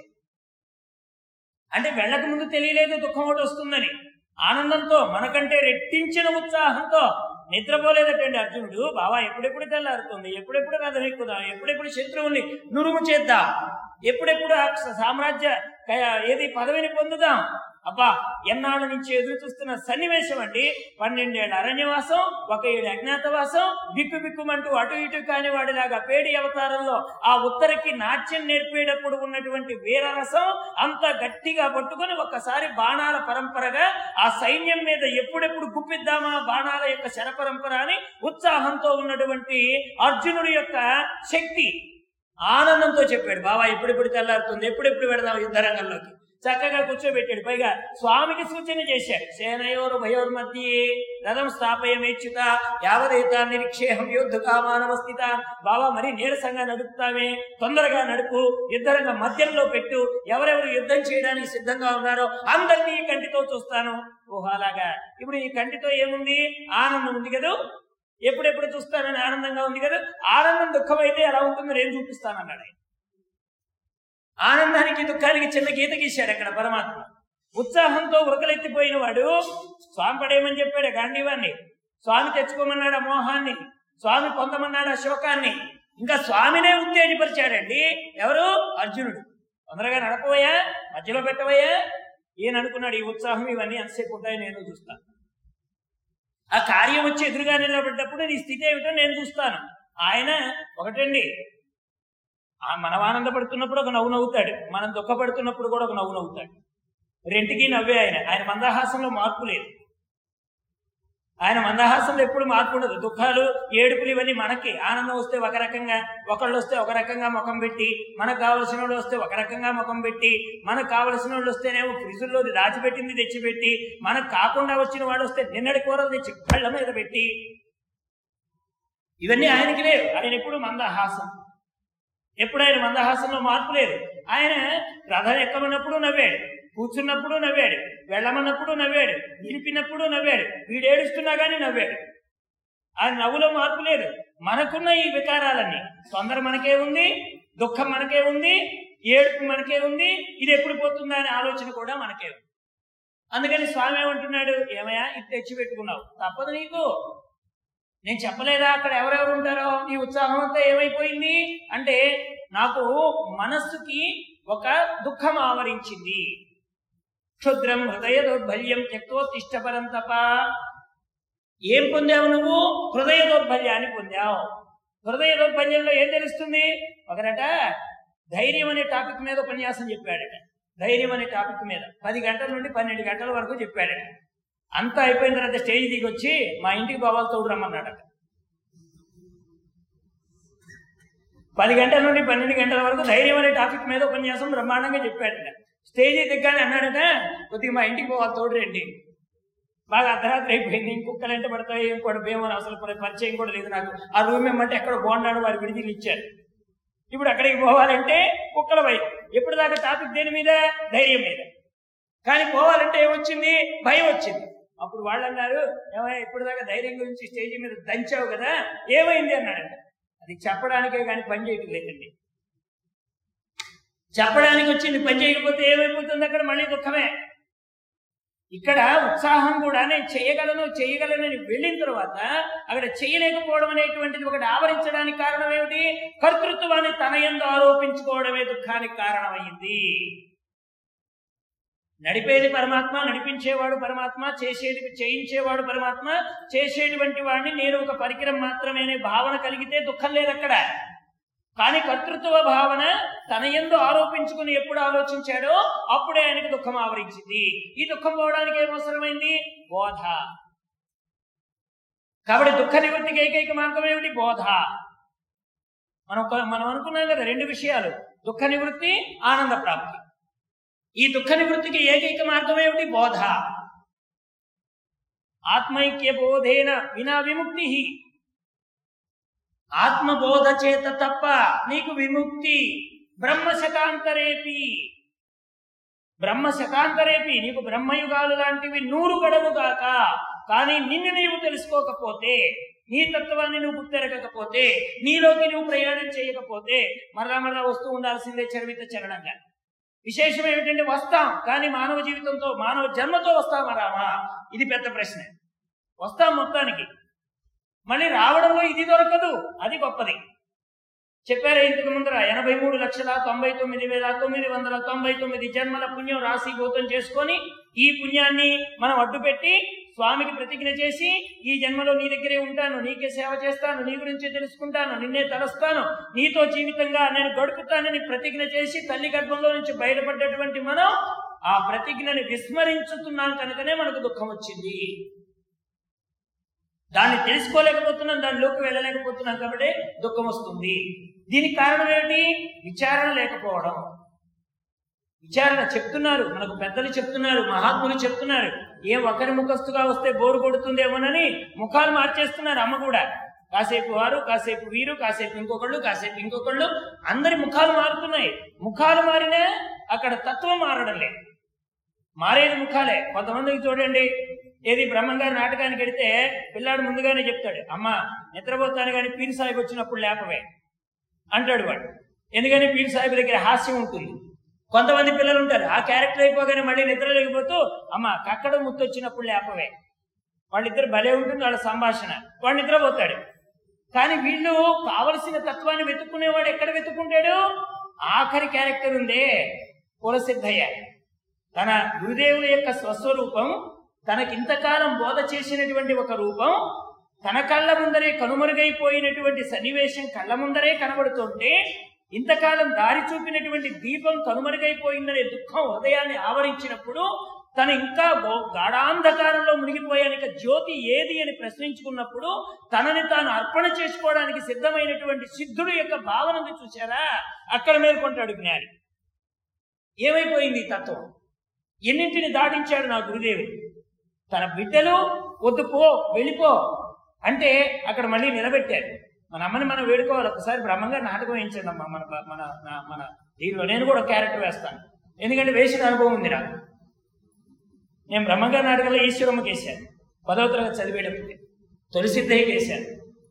అంటే వెళ్ళక ముందు తెలియలేదు దుఃఖం ఒకటి వస్తుందని. ఆనందంతో మనకంటే రెట్టించిన ఉత్సాహంతో నిద్రపోలేదటండి అర్జునుడు. బావా ఎప్పుడెప్పుడు తెల్లారుతుంది, ఎప్పుడెప్పుడు రథం ఎక్కుదాం, ఎప్పుడెప్పుడు శత్రువుల్ని నురుము చేద్దాం, ఎప్పుడెప్పుడు సామ్రాజ్య ఏది పదవిని పొందుదాం. అబ్బా ఎన్నాళ్ళ నుంచి ఎదురు చూస్తున్న సన్నివేశం అండి. పన్నెండేళ్ల అరణ్యవాసం, ఒక ఏడు అజ్ఞాతవాసం, బిక్కు బిక్కుమంటూ అటు ఇటు కాని వాడిలాగా పేడి అవతారంలో ఆ ఉత్తరకి నాట్యం నేర్పేటప్పుడు ఉన్నటువంటి వీరరసం అంత గట్టిగా పట్టుకుని ఒక్కసారి బాణాల పరంపరగా ఆ సైన్యం మీద ఎప్పుడెప్పుడు గుప్పిద్దామా బాణాల యొక్క శరపరంపర అని ఉత్సాహంతో ఉన్నటువంటి అర్జునుడి యొక్క శక్తి ఆనందంతో చెప్పాడు. బావా ఎప్పుడెప్పుడు తెల్లారుతుంది, ఎప్పుడెప్పుడు వెళదాం యుద్ధరంగంలోకి. చక్కగా కూర్చోబెట్టాడు. పైగా స్వామికి సూచన చేశాడు. సేనయోరు భయోర్ మధ్యే రథం స్థాపయమేచ్యుత యావదేతా నిరీక్షేహం యోద్ధు కామానవస్థిత. బావా మరి నీరసంగా నడుపుతామే, తొందరగా నడుపు, యుద్ధరంగం మధ్యంలో పెట్టు, ఎవరెవరు యుద్ధం చేయడానికి సిద్ధంగా ఉన్నారో అందరినీ కంటితో చూస్తాను. ఓహో అలాగా. ఇప్పుడు ఈ కంటితో ఏముంది? ఆనందం ఉంది కదా. ఎప్పుడెప్పుడు చూస్తానని ఆనందంగా ఉంది కదా. ఆనందం దుఃఖం అయితే ఎలా ఉంటుందో నేను చూపిస్తానన్నాడు. ఆనందానికి దుఃఖానికి చిన్న గీత గీశాడు అక్కడ పరమాత్మ. ఉత్సాహంతో ఉరకలెత్తిపోయిన వాడు స్వామి పడేయమని చెప్పాడు గాంధీవాన్ని. స్వామి తెచ్చుకోమన్నాడు ఆ మోహాన్ని, స్వామి పొందమన్నాడు ఆ శోకాన్ని. ఇంకా స్వామినే ఉత్తేజపరిచాడండి. ఎవరు? అర్జునుడు. తొందరగా నడపవయ్యా, మధ్యలో పెట్టవయ్యా. ఈయన అనుకున్నాడు ఈ ఉత్సాహం ఇవన్నీ ఎంతసేపు ఉంటాయో నేను చూస్తాను. ఆ కార్యం వచ్చి ఎదురుగా నిలబడ్డప్పుడు నీ స్థితి ఏమిటో నేను చూస్తాను. ఆయన ఒకటండి, మనం ఆనందపడుతున్నప్పుడు ఒక నవ్వు నవ్వుతాడు, మనం దుఃఖపడుతున్నప్పుడు కూడా ఒక నవ్వు నవ్వుతాడు. రెంటికి నవ్వే ఆయన. ఆయన మందహాసంలో మార్పు లేదు. ఆయన మందహాసంలో ఎప్పుడు మార్పు ఉండదు. దుఃఖాలు ఏడుపులు ఇవన్నీ మనకి. ఆనందం వస్తే ఒక రకంగా, ఒకళ్ళు వస్తే ఒక రకంగా ముఖం పెట్టి, మనకు కావలసిన వాళ్ళు వస్తే ఒక రకంగా ముఖం పెట్టి, మనకు కావలసిన వాళ్ళు వస్తేనేమో ఫ్రిజుల్లో దాచిపెట్టింది తెచ్చిపెట్టి, మనకు కాకుండా వచ్చిన వాడు వస్తే నిన్నటి కూరలు తెచ్చి కళ్ళ మీద పెట్టి, ఇవన్నీ ఆయనకి లేవు. ఆయన ఎప్పుడు మందహాసం. ఎప్పుడు ఆయన మందహాసంలో మార్పు లేదు. ఆయన రథం ఎక్కమన్నప్పుడు నవ్వాడు, కూర్చున్నప్పుడు నవ్వాడు, వెళ్ళమన్నప్పుడు నవ్వాడు, నిలిపినప్పుడు నవ్వాడు, వీడు ఏడుస్తున్నా కానీ నవ్వాడు. ఆ నవ్వులో మార్పు లేదు. మనకున్న ఈ వికారాలన్నీ, తొందర మనకే ఉంది, దుఃఖం మనకే ఉంది, ఏడుపు మనకే ఉంది, ఇది ఎప్పుడు పోతుందా అనే ఆలోచన కూడా మనకే ఉంది. అందుకని స్వామి ఏమంటున్నాడు, ఏమయ్యా ఇది తెచ్చి పెట్టుకున్నావు, తప్పదు నీకు, నేను చెప్పలేదా అక్కడ ఎవరెవరు ఉంటారో, నీ ఉత్సాహం అంతా ఏమైపోయింది అంటే నాకు మనస్సుకి ఒక దుఃఖం ఆవరించింది. క్షుద్రం హృదయ దౌర్బల్యం త్యక్తోత్తిష్టపరం తప. ఏం పొందావు నువ్వు? హృదయ దౌర్బల్యాన్ని పొందావు. హృదయ దౌర్బల్యంలో ఏం తెలుస్తుంది? ఒకరట ధైర్యం అనే టాపిక్ మీద ఉపన్యాసం చెప్పాడట. ధైర్యం అనే టాపిక్ మీద పది గంటల నుండి పన్నెండు గంటల వరకు చెప్పాడట. అంతా అయిపోయిన తర్వాత స్టేజ్ దిగి వచ్చి మా ఇంటికి బావాలు తోడు రమ్మన్నాడట. పది గంటల నుండి పన్నెండు గంటల వరకు ధైర్యం అనే టాపిక్ మీద ఉపన్యాసం బ్రహ్మాండంగా చెప్పాడట. స్టేజ్ దిగ్గానే అన్నాడట, కొద్దిగా మా ఇంటికి పోవాలి తోడు రండి. బాగా అర్ధరాత్రి అయిపోయింది, ఇంకొకరు ఎంట పడతాయి, ఇంకోటి భీమని అసలు పరిచయం కూడా లేదు నాకు. ఆ రూమ్ ఏమంటే ఎక్కడ బాగున్నాడు, వారి విడిదిలు ఇచ్చారు. ఇప్పుడు అక్కడికి పోవాలంటే కుక్కల భయం. ఎప్పుడు దాకా టాపిక్ దేని మీద? ధైర్యం మీద. కానీ పోవాలంటే ఏమొచ్చింది? భయం వచ్చింది. అప్పుడు వాళ్ళు అన్నారు, ఏమయ్యా ఇప్పుడు దాకా ధైర్యం గురించి స్టేజ్ మీద దంచావు కదా, ఏమైంది అన్నాడంట. అది చెప్పడానికే కానీ పని చేయటం లేదండి. చెప్పడానికి వచ్చింది, పని చేయకపోతే ఏమైపోతుంది? అక్కడ మళ్ళీ దుఃఖమే. ఇక్కడ ఉత్సాహం కూడా నేను చేయగలను చేయగలనని వెళ్ళిన తర్వాత అక్కడ చేయలేకపోవడం అనేటువంటిది ఒకటి ఆవరించడానికి కారణం ఏమిటి? కర్తృత్వాన్ని తన యందు ఆరోపించుకోవడమే దుఃఖానికి కారణమైంది. నడిపేది పరమాత్మ, నడిపించేవాడు పరమాత్మ, చేసేది చేయించేవాడు పరమాత్మ. చేసేటువంటి వాడిని నేను ఒక పరికరం మాత్రమేనే భావన కలిగితే దుఃఖం లేదు అక్కడ. కానీ కర్తృత్వ భావన తన యందు ఆరోపించుకుని ఎప్పుడు ఆలోచించాడో అప్పుడే ఆయనకు దుఃఖం ఆవరించింది. ఈ దుఃఖం పోవడానికి ఏమవసరమైంది? బోధ. కాబట్టి దుఃఖ నివృత్తికి ఏకైక మార్గం ఏమిటి? బోధ. మనం మనం అనుకున్నాం కదా రెండు విషయాలు, దుఃఖ నివృత్తి, ఆనంద ప్రాప్తి. ఈ దుఃఖ నివృత్తికి ఏకైక మార్గం ఏమిటి? బోధ. ఆత్మైక్య బోధేన వినా విముక్తి. ఆత్మబోధ చేత తప్ప నీకు విముక్తి. బ్రహ్మ శతాంతరేపి, బ్రహ్మ శతాంతరేపి, నీకు బ్రహ్మయుగాలు లాంటివి నూరు గడవుగాక. కానీ నిన్ను నీవు తెలుసుకోకపోతే, నీ తత్వాన్ని నువ్వు గుర్తెరగకపోతే, నీలోకి నువ్వు ప్రయాణం చేయకపోతే మరలా మరలా వస్తూ ఉండాల్సిందే చరిత చరణంగా. విశేషం ఏమిటంటే వస్తాం, కానీ మానవ జీవితంతో మానవ జన్మతో వస్తామా రామా? ఇది పెద్ద ప్రశ్న. వస్తాం మొత్తానికి, మళ్ళీ రావడంలో ఇది దొరకదు, అది గొప్పది. చెప్పారు ఇంతకు ముందర ఎనభై మూడు లక్షల తొంభై తొమ్మిది వేల తొమ్మిది వందల తొంభై తొమ్మిది జన్మల పుణ్యం రాశీభూతం చేసుకొని ఈ పుణ్యాన్ని మనం అడ్డుపెట్టి స్వామికి ప్రతిజ్ఞ చేసి ఈ జన్మలో నీ దగ్గరే ఉంటాను, నీకే సేవ చేస్తాను, నీ గురించే తెలుసుకుంటాను, నిన్నే తలస్తాను, నీతో జీవితంగా నేను గడుపుతానని ప్రతిజ్ఞ చేసి తల్లి గర్భంలో నుంచి బయటపడ్డటువంటి మనం ఆ ప్రతిజ్ఞని విస్మరించుతున్నాం కనుకనే మనకు దుఃఖం వచ్చింది. దాన్ని తెలుసుకోలేకపోతున్నాం, దానిలోకి వెళ్ళలేకపోతున్నాం కాబట్టి దుఃఖం వస్తుంది. దీనికి కారణం ఏమిటి? విచారణ లేకపోవడం. విచారణ చెప్తున్నారు, మనకు పెద్దలు చెప్తున్నారు, మహాత్ములు చెప్తున్నారు. ఏ ఒకరి ముఖస్తుగా వస్తే బోరు కొడుతుందేమోనని ముఖాలు మార్చేస్తున్నారు. అమ్మ కూడా కాసేపు వారు, కాసేపు వీరు, కాసేపు ఇంకొకళ్ళు, కాసేపు ఇంకొకళ్ళు, అందరి ముఖాలు మారుతున్నాయి. ముఖాలు మారినా అక్కడ తత్వం మారడం లేదు. మారేది ముఖాలే. కొంతమందికి చూడండి, ఏది బ్రహ్మంగారి నాటకానికి వెడితే పిల్లాడు ముందుగానే చెప్తాడు, అమ్మ నిద్రపోతాను కానీ పీర్ సాహిబ్ వచ్చినప్పుడు లేపవే అంటాడు వాడు. ఎందుకని పీర్ సాహిబ్ దగ్గర హాస్యం ఉంటుంది. కొంతమంది పిల్లలు ఉంటారు, ఆ క్యారెక్టర్ అయిపోగానే మళ్ళీ నిద్ర లేకపోతూ అమ్మ కక్కడ ముత్తొచ్చినప్పుడు లేపవే. వాళ్ళిద్దరు భలే ఉంటుంది వాళ్ళ సంభాషణ. వాడు నిద్రపోతాడు. కానీ వీళ్ళు కావలసిన తత్వాన్ని వెతుక్కునేవాడు ఎక్కడ వెతుక్కుంటాడు? ఆఖరి క్యారెక్టర్ ఉందే కులసిద్ధయ్య. తన గురుదేవుల యొక్క స్వస్వరూపం, తనకింతకాలం బోధ చేసినటువంటి ఒక రూపం తన కళ్ళ ముందరే కనుమరుగైపోయినటువంటి సన్నివేశం కళ్ళ ముందరే కనబడుతుంటే, ఇంతకాలం దారి చూపినటువంటి దీపం కనుమరుగైపోయిందనే దుఃఖం హృదయాన్ని ఆవరించినప్పుడు తను ఇంకా గాఢాంధకారంలో మునిగిపోయానిక జ్యోతి ఏది అని ప్రశ్నించుకున్నప్పుడు తనని తాను అర్పణ చేసుకోవడానికి సిద్ధమైనటువంటి సిద్ధుడు యొక్క భావనని చూశారా? అక్కడ మేల్కొంటాడు జ్ఞాని. ఏమైపోయింది తత్వం? ఎన్నింటిని దాటించాడు నా గురుదేవుడు. తన బిడ్డలు వద్దు పో వెళ్ళిపో అంటే అక్కడ మళ్ళీ నిలబెట్టాడు. మన అమ్మని మనం వేడుకోవాలి. ఒకసారి బ్రహ్మంగారు నాటకం వేయించండి అమ్మా మన మన మన దీనిలో. నేను కూడా క్యారెక్టర్ వేస్తాను, ఎందుకంటే వేసిన అనుభవం ఉంది నాకు. నేను బ్రహ్మంగారి నాటకంలో ఈశ్వరమ్మకి వేశాను, పదవ తరగతి చదివేటప్పుడు తొలిసిద్ధయ్యకి వేశాను.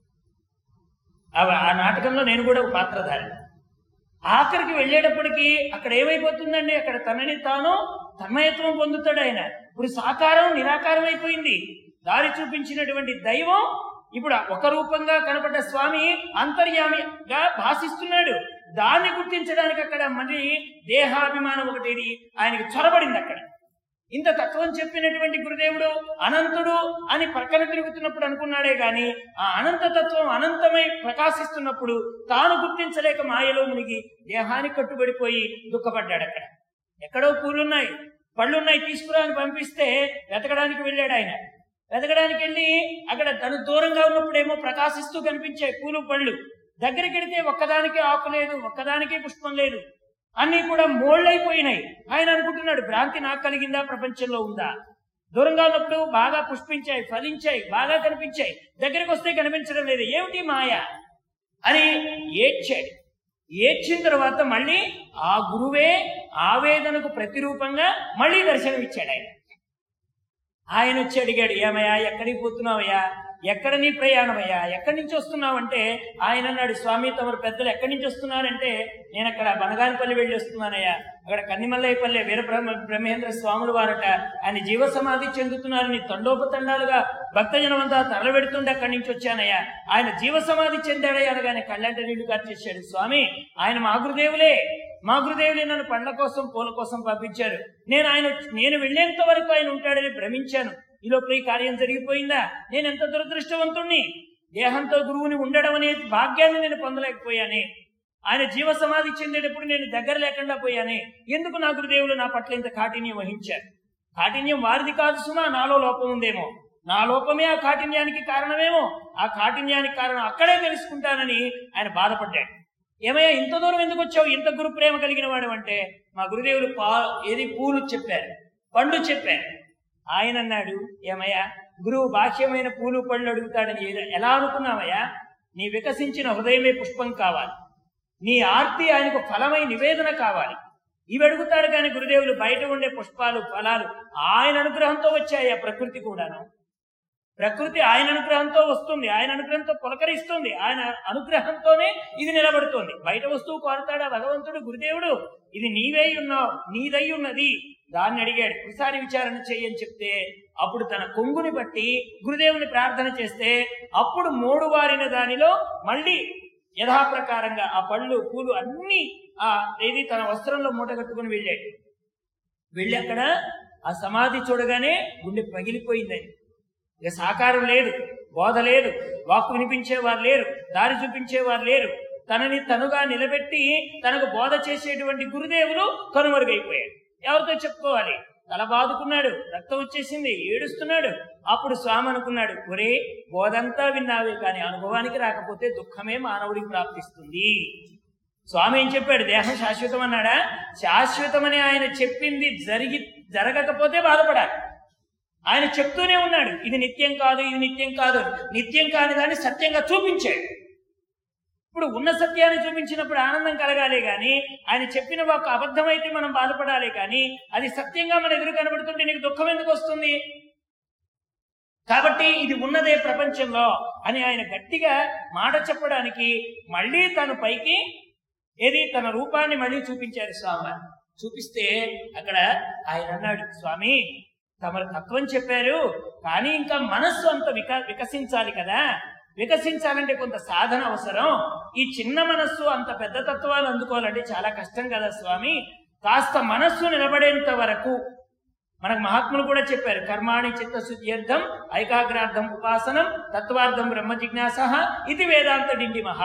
ఆ నాటకంలో నేను కూడా ఒక పాత్రధారి. ఆఖరికి వెళ్ళేటప్పటికీ అక్కడ ఏమైపోతుందండి, అక్కడ తనని తాను తన్మయత్వం పొందుతాడు ఆయన. ఇప్పుడు సాకారం నిరాకారం అయిపోయింది. దారి చూపించినటువంటి దైవం ఇప్పుడు ఒక రూపంగా కనపడ్డ స్వామి అంతర్యామిగా భాషిస్తున్నాడు. దాన్ని గుర్తించడానికి అక్కడ మళ్ళీ దేహాభిమానం ఒకటి ఆయనకి చొరబడింది. అక్కడ ఇంత తత్వం చెప్పినటువంటి గురుదేవుడు అనంతుడు అని పక్కన తిరుగుతున్నప్పుడు అనుకున్నాడే గాని ఆ అనంత తత్వం అనంతమై ప్రకాశిస్తున్నప్పుడు తాను గుర్తించలేక మాయలో మునిగి దేహానికి కట్టుబడిపోయి దుఃఖపడ్డాడు. అక్కడ ఎక్కడో పూలున్నాయి, పళ్ళున్నాయి, తీసుకురా అని పంపిస్తే వెతకడానికి వెళ్ళాడు ఆయన. వెతకడానికి వెళ్ళి అక్కడ తను దూరంగా ఉన్నప్పుడేమో ప్రకాశిస్తూ కనిపించాయి పూలు పళ్ళు. దగ్గరికి వెళితే ఒక్కదానికి ఆకు లేదు, ఒక్కదానికే పుష్పం లేదు, అన్నీ కూడా మోళ్ళైపోయినాయి. ఆయన అనుకుంటున్నాడు భ్రాంతి నాకు కలిగిందా, ప్రపంచంలో ఉందా? దూరంగా ఉన్నప్పుడు బాగా పుష్పించాయి, ఫలించాయి, బాగా కనిపించాయి, దగ్గరికి వస్తే కనిపించడం లేదు, ఏమిటి మాయ అని ఏడ్చాడు. ఏడ్చిన తర్వాత మళ్ళీ ఆ గురువే ఆవేదనకు ప్రతిరూపంగా మళ్ళీ దర్శనమిచ్చాడు ఆయన. ఆయన వచ్చి అడిగాడు, ఏమయ్యా ఎక్కడికి పోతున్నావయ్యా, ఎక్కడ నీ ప్రయాణమయ్యా, ఎక్కడి నుంచి వస్తున్నావంటే ఆయన అన్నాడు, స్వామి తమరు పెద్దలు ఎక్కడి నుంచి వస్తున్నారంటే నేను అక్కడ బనగానపల్లి వెళ్ళి వస్తున్నానయ్యా, అక్కడ కన్నిమల్లయ్యపల్లె వీరబ్రహ్మ బ్రహ్మేంద్ర స్వాములు వారట ఆయన జీవ సమాధి చెందుతున్నారని తండోపతండాలుగా భక్తజనమంతా తరలిపెడుతుండే అక్కడి నుంచి వచ్చానయ్యా, ఆయన జీవ సమాధి చెందాడయ్యా అనగానే కళ్ళంట నీళ్లు కార్చేశాడు. స్వామి ఆయన మా గురుదేవులే, మా గురుదేవులే నన్ను పండ్ల కోసం పూల కోసం పంపించారు. నేను ఆయన నేను వెళ్ళేంత వరకు ఆయన ఉంటాడని భ్రమించాను. ఈ లోపల ఈ కార్యం జరిగిపోయిందా? నేను ఎంత దురదృష్టవంతుణ్ణి, దేహంతో గురువుని ఉండడం అనే భాగ్యాన్ని నేను పొందలేకపోయానే, ఆయన జీవ సమాధి చెందేటప్పుడు నేను దగ్గర లేకుండా పోయానే, ఎందుకు నా గురుదేవులు నా పట్ల ఇంత కాఠిన్యం వహించారు? కాఠిన్యం వారిది కాదు సుమా, నాలో లోపం ఉందేమో, నా లోపమే ఆ కాఠిన్యానికి కారణమేమో, ఆ కాఠిన్యానికి కారణం అక్కడే తెలుసుకుంటానని ఆయన బాధపడ్డాడు. ఏమయ్యా ఇంత దూరం ఎందుకు వచ్చావు, ఇంత గురు ప్రేమ కలిగిన వాడు అంటే మా గురుదేవులు పా ఏది పూలు చెప్పారు, పండు చెప్పారు. ఆయన అన్నాడు, ఏమయ్యా గురువు బాహ్యమైన పూలు పళ్ళు అడుగుతాడని ఎలా అనుకున్నావయ్యా? నీ వికసించిన హృదయమే పుష్పం కావాలి, నీ ఆర్తి ఆయనకు ఫలమై నివేదన కావాలి, ఇవి అడుగుతాడు. కానీ గురుదేవులు బయట ఉండే పుష్పాలు ఫలాలు ఆయన అనుగ్రహంతో వచ్చాయా? ప్రకృతి కూడాను, ప్రకృతి ఆయన అనుగ్రహంతో వస్తుంది, ఆయన అనుగ్రహంతో పులకరిస్తుంది, ఆయన అనుగ్రహంతోనే ఇది నిలబడుతుంది. బయట వస్తువు కోరతాడా భగవంతుడు? గురుదేవుడు ఇది నీవై ఉన్నావు, నీదై ఉన్నది, దాన్ని అడిగాడు. ఒకసారి విచారణ చెయ్యని చెప్తే అప్పుడు తన కొంగుని బట్టి గురుదేవుని ప్రార్థన చేస్తే అప్పుడు మూడు వారిన దానిలో మళ్ళీ యథాప్రకారంగా ఆ పళ్ళు పూలు అన్ని ఆ ఏది తన వస్త్రంలో మూట కట్టుకుని వెళ్ళాడు. వెళ్ళి అక్కడ ఆ సమాధి చూడగానే గుండె పగిలిపోయిందని. ఇక సాకారం లేదు, బోధ లేదు, వాక్కు వినిపించేవారు లేరు, దారి చూపించేవారు లేరు, తనని తనుగా నిలబెట్టి తనకు బోధ చేసేటువంటి గురుదేవులు కనుమరుగైపోయాడు. ఎవరితో చెప్పుకోవాలి? తల బాదుకున్నాడు, రక్తం వచ్చేసింది, ఏడుస్తున్నాడు. అప్పుడు స్వామి అనుకున్నాడు, ఒరే బోధంతా విన్నావే కానీ అనుభవానికి రాకపోతే దుఃఖమే మానవుడికి ప్రాప్తిస్తుంది. స్వామి ఏం చెప్పాడు? దేహం శాశ్వతం అన్నాడా? శాశ్వతమని ఆయన చెప్పింది జరిగి జరగకపోతే బాధపడాలి. ఆయన చెప్తూనే ఉన్నాడు, ఇది నిత్యం కాదు, ఇది నిత్యం కాదు. నిత్యం కాని దాన్ని సత్యంగా చూపించాడు. ఇప్పుడు ఉన్న సత్యాన్ని చూపించినప్పుడు ఆనందం కలగాలి కానీ ఆయన చెప్పిన ఒక అబద్ధమైతే మనం బాధపడాలి కానీ అది సత్యంగా మన ఎదురు కనబడుతుంటే నీకు దుఃఖం ఎందుకు వస్తుంది? కాబట్టి ఇది ఉన్నదే ప్రపంచంలో అని ఆయన గట్టిగా మాట చెప్పడానికి మళ్ళీ తను పైకి ఏది తన రూపాన్ని మళ్ళీ చూపించారు స్వామి. చూపిస్తే అక్కడ ఆయన అన్నాడు, స్వామి తమరు తత్వం చెప్పారు కానీ ఇంకా మనస్సు అంత విక వికసించాలి కదా, వికసించాలంటే కొంత సాధన అవసరం. ఈ చిన్న మనస్సు అంత పెద్ద తత్వాలు అందుకోవాలంటే చాలా కష్టం కదా స్వామి, కాస్త మనస్సు నిలబడేంత వరకు. మనకు మహాత్ములు కూడా చెప్పారు, కర్మాణి చిత్తశుద్ధ్యర్థం ఐకాగ్రార్థం ఉపాసనం తత్వార్థం బ్రహ్మ జిజ్ఞాస ఇది వేదాంత డిండి మహా.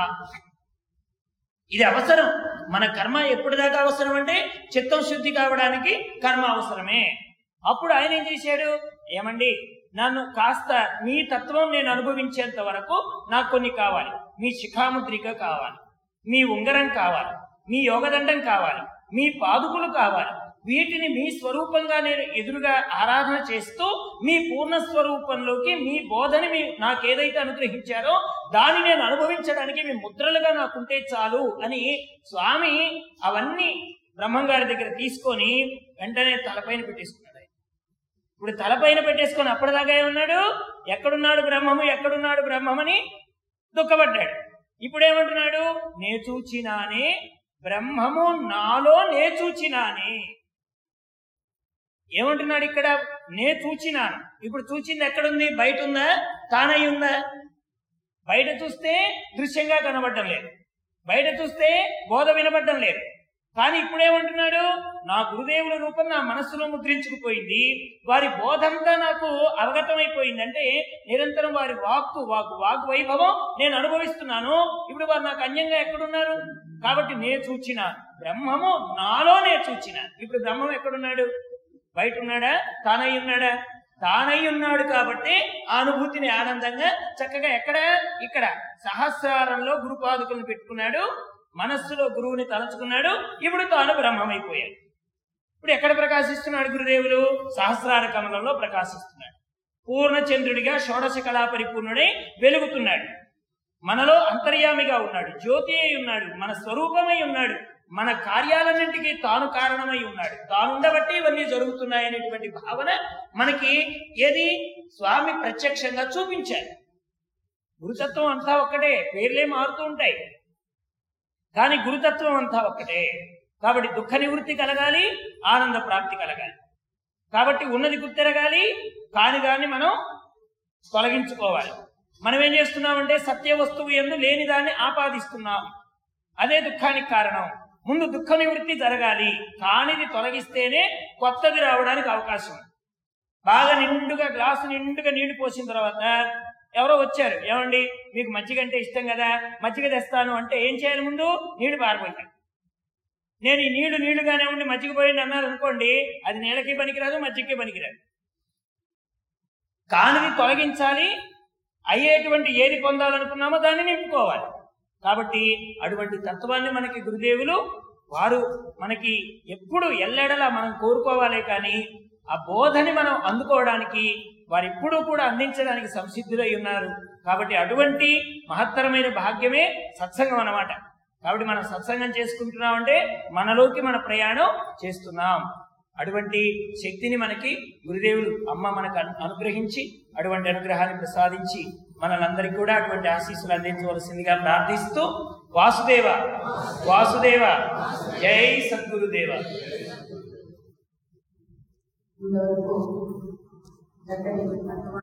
ఇది అవసరం. మన కర్మ ఎప్పటిదాకా అవసరం అంటే చిత్తం శుద్ధి కావడానికి కర్మ అవసరమే. అప్పుడు ఆయన ఏం చేశాడు, ఏమండి నన్ను కాస్త మీ తత్వం నేను అనుభవించేంత వరకు నాకు కొన్ని కావాలి. మీ శిఖాముద్రిక కావాలి, మీ ఉంగరం కావాలి, మీ యోగదండం కావాలి, మీ పాదుకులు కావాలి. వీటిని మీ స్వరూపంగా నేను ఎదురుగా ఆరాధన చేస్తూ మీ పూర్ణ స్వరూపంలోకి మీ బోధని మీ నాకేదైతే అనుగ్రహించారో దాన్ని నేను అనుభవించడానికి మీ ముద్రలుగా నాకుంటే చాలు అని స్వామి అవన్నీ బ్రహ్మంగారి దగ్గర తీసుకొని వెంటనే తలపైన పెట్టేసుకున్నాడు. ఇప్పుడు తలపైన పెట్టేసుకొని అప్పటిదాకా ఏమన్నాడు, ఎక్కడున్నాడు బ్రహ్మము, ఎక్కడున్నాడు బ్రహ్మమని దుఃఖపడ్డాడు. ఇప్పుడేమంటున్నాడు, నే చూచినానే బ్రహ్మము నాలో నే చూచినానే. ఏమంటున్నాడు ఇక్కడ? నే చూచినాను. ఇప్పుడు చూచింది ఎక్కడుంది? బయట ఉందా? తానై ఉందా? బయట చూస్తే దృశ్యంగా కనబడటం లేదు, బయట చూస్తే బోధ వినబడటం లేదు. కానీ ఇప్పుడేమంటున్నాడు? నా గురుదేవుల రూపం నా మనస్సులో ముద్రించుకుపోయింది, వారి బోధంతా నాకు అవగతమైపోయింది. అంటే నిరంతరం వారి వాక్కు వాక్ వాక్ వైభవం నేను అనుభవిస్తున్నాను. ఇప్పుడు వారు నాకు అన్యంగా ఎక్కడున్నారు? కాబట్టి నే చూచిన బ్రహ్మము నాలోనే చూచిన. ఇప్పుడు బ్రహ్మం ఎక్కడున్నాడు? బయట ఉన్నాడా? తానై ఉన్నాడా? తానై ఉన్నాడు. కాబట్టి ఆ అనుభూతిని ఆనందంగా చక్కగా ఎక్కడ? ఇక్కడ సహస్రారంలో గురుపాదుకులను పెట్టుకున్నాడు, మనస్సులో గురువుని తలుచుకున్నాడు. ఇప్పుడు తాను బ్రహ్మమైపోయాడు. ఇప్పుడు ఎక్కడ ప్రకాశిస్తున్నాడు గురుదేవులు? సహస్రార కమలంలో ప్రకాశిస్తున్నాడు. పూర్ణచంద్రుడిగా షోడశ కళా పరిపూర్ణుడై వెలుగుతున్నాడు. మనలో అంతర్యామిగా ఉన్నాడు, జ్యోతి అయి ఉన్నాడు, మన స్వరూపమై ఉన్నాడు, మన కార్యాలన్నింటికీ తాను కారణమై ఉన్నాడు. తాను ఉండబట్టి ఇవన్నీ జరుగుతున్నాయనేటువంటి భావన మనకి ఏది? స్వామి ప్రత్యక్షంగా చూపించారు. గురుతత్వం అంతా ఒక్కటే, పేర్లే మారుతూ ఉంటాయి కానీ గురుతత్వం అంతా ఒక్కటే. కాబట్టి దుఃఖ నివృత్తి కలగాలి, ఆనంద ప్రాప్తి కలగాలి. కాబట్టి ఉన్నది గుర్తెరగాలి, కాని దాన్ని మనం తొలగించుకోవాలి. మనం ఏం చేస్తున్నామంటే సత్య వస్తువు యందు లేని దాన్ని ఆపాదిస్తున్నాం, అదే దుఃఖానికి కారణం. ముందు దుఃఖ నివృత్తి జరగాలి, కానిది తొలగిస్తేనే కొత్తది రావడానికి అవకాశం. బాగా నిండుగా గ్లాసు నిండుగా నీళ్లు పోసిన తర్వాత ఎవరో వచ్చారు, ఏమండి మీకు మజ్జిగ అంటే ఇష్టం కదా, మజ్జిగ తెస్తాను అంటే ఏం చేయాలి? ముందు నీళ్లు పారిపోయాను. నేను ఈ నీళ్లు నీళ్లుగానే ఉండి మజ్జిగ పోయింది అన్నారు అనుకోండి, అది నీళ్ళకి పనికిరాదు, మజ్జిగకి పనికిరాదు. కానిది తొలగించాలి, అయ్యేటువంటి ఏది పొందాలనుకున్నామో దాన్ని నింపుకోవాలి. కాబట్టి అటువంటి తత్వాన్ని మనకి గురుదేవులు వారు మనకి ఎప్పుడు ఎల్లెడలా మనం కోరుకోవాలే కానీ ఆ బోధని మనం అందుకోవడానికి వారు ఎప్పుడూ కూడా అందించడానికి సంసిద్ధులై ఉన్నారు. కాబట్టి అటువంటి మహత్తరమైన భాగ్యమే సత్సంగం అన్నమాట. కాబట్టి మనం సత్సంగం చేసుకుంటున్నామంటే మనలోకి మన ప్రయాణం చేస్తున్నాం. అటువంటి శక్తిని మనకి గురుదేవులు అమ్మ మనకు అనుగ్రహించి అటువంటి అనుగ్రహాన్ని ప్రసాదించి మనలందరికీ కూడా అటువంటి ఆశీస్సులు అందించవలసిందిగా ప్రార్థిస్తూ వాసుదేవ వాసుదేవ జై సద్గురుదేవ.